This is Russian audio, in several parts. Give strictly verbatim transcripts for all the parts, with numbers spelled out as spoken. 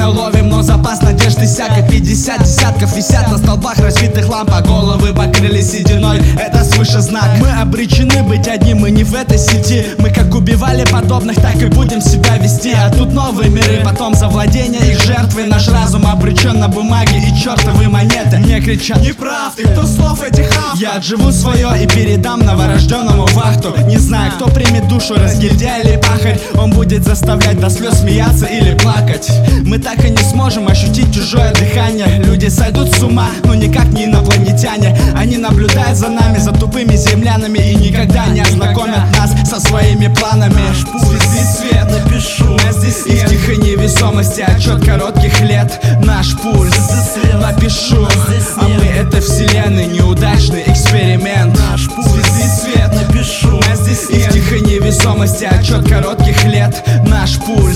ловим, но запас надежды иссяк. Как пятьдесят десятков висят на столбах разбитых ламп, а головы покрылись сединой, это свыше знак. Мы обречены быть одни, мы не в этой сети. Мы как убивали подобных, так и будем себя вести. А тут новые миры, потом завладение их жертвой. Наш разум обречен на бумаге и чертовы монеты. Мне кричат: не прав ты, кто слов этих автор. Я отживу свое и передам новорожденному вахту. Не знаю, кто примет душу, разгильдяй или пахарь. Он будет заставлять до слез смеяться или плакать. Мы так и не сможем ощутить чужое дыхание. Люди сойдут с ума, но никак не инопланетяне. Они наблюдают за нами, за тупыми землянами, и никогда не ознакомят нас со своими планами. Звезды свет, напишу, нас здесь нет. В тихой невесомости отчет коротких лет. Наш пульс, напишу, а мы это вселенной, неудачный эксперимент. Наш пульс, звезды свет, напишу, нас здесь нет. В тихой невесомости отчет коротких лет. Наш пульс,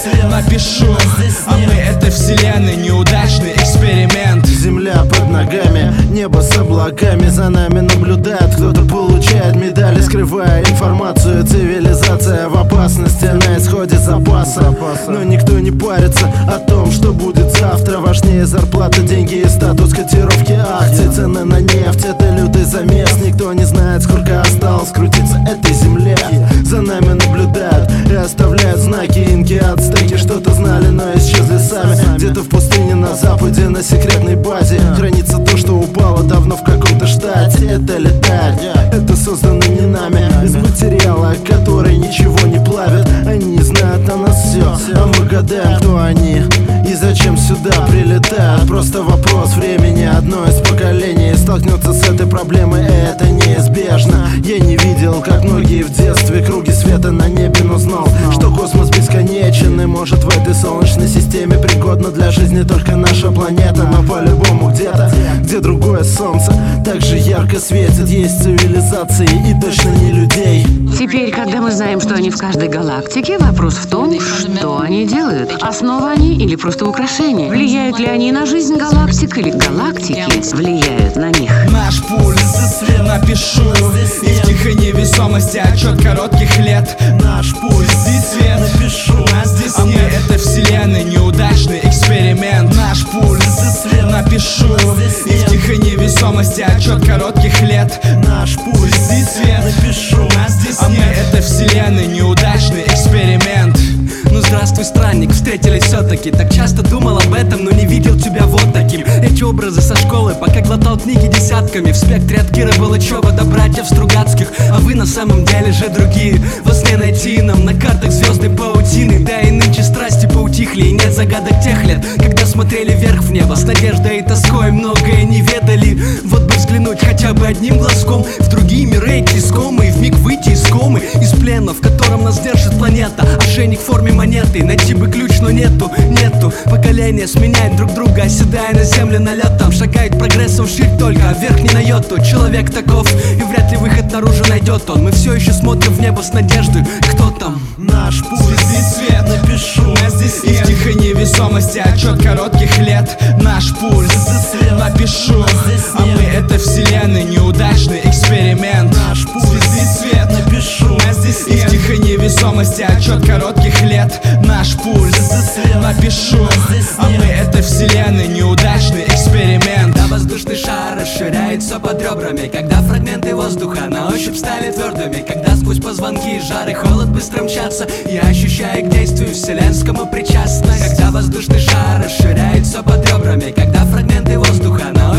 напишу, а мы это вселенной, неудачный эксперимент. Земля под ногами, небо с облаками, за нами наблюдает. Кто-то получает медали, скрывая информацию. Цивилизация в опасности, на исходе запаса. Но никто не парится о том, что будет завтра. Важнее зарплата, деньги и статус котировки акций. Цены на нефть — это лютый замес. Никто не знает, сколько осталось крутиться этой земле. За нами наблюдают и оставляют знаки. Инки, ацтеки что-то знали, но исчезли сами. Где-то в пустыне на западе, на секретной базе хранится то, что упало давно в каком-то штате. Это летает, это создано не нами, из материала, который ничего не плавит. Они знают о нас все, а мы гадаем, кто они и зачем сюда прилетают. Просто вопрос времени. Одно из поколений столкнется с этой проблемой, и это неизбежно. Я не видел, как многие в детстве, круги света на небе, но знал, что космос бесконечен. И может в этой солнечной системе пригодна для жизни только наша планета. Но по-любому где-то, где другое солнце так же ярко светит, есть цивилизации и точно не людей. Теперь, когда мы знаем, что они в каждой галактике, вопрос в том, что они делают. Основа они или просто украшения? Влияют ли они на жизнь галактик или галактики влияют на них? Наш пульс, напишу, и в тихой невесомости отчет коротких лет. Наш пульс, здесь свет, напишу, нас здесь нет. А мы это вселенной, неудачный эксперимент. Наш пульс, напишу, и в тихой невесомости отчет коротких лет. Наш пульс, здесь свет, напишу, нас здесь нет. А мы это вселенной, неудачный эксперимент. Ну здравствуй, странник, встретились все-таки. Так часто думал об этом, но не видел тебя вот таким. Эти образы со школы, пока глотал книги десятками. В спектре от Кира Балычева до братьев Стругацких. А вы на самом деле же другие. Во сне найти нам на картах звездной паутины. Да и нынче страсти поутихли, и нет загадок тех лет, когда смотрели вверх в небо с надеждой и тоской, многое не ведали. Вот бы взглянуть хотя бы одним глазком в другие миры, эти искомые, вмиг выйти из комы, из плена, в котором нас держит планета. Ошейник в форме монеты, найти бы ключ, но нету, нету. Поколения сменяют друг друга, оседая на земле налетом. Шагает прогрессом вширь только, а вверх не на йоту. Человек таков, и вряд ли выход наружу найдет он. Мы все еще смотрим в небо с надеждой. Кто там? Наш пульс, здесь свет, напишу, нас здесь нет. И в тихой невесомости отчет коротких лет. Наш пульс, напишу, а мы это вселенной, неудачный эксперимент. Наш пульс, здесь свет, напишу, нас здесь нет. И в тихой невесомости отчет коротких лет. Наш пульс, напишу, а мы это вселенной, неудачный эксперимент. Да, воздушный шар расширяется под ребрами, когда фрагменты воздуха на ощупь стали твердыми. Когда сквозь позвонки жар и холод быстро мчатся, я ощущаю к действию вселенскому причастно. Когда воздушный шар расширяется под ребрами, когда фрагменты воздуха на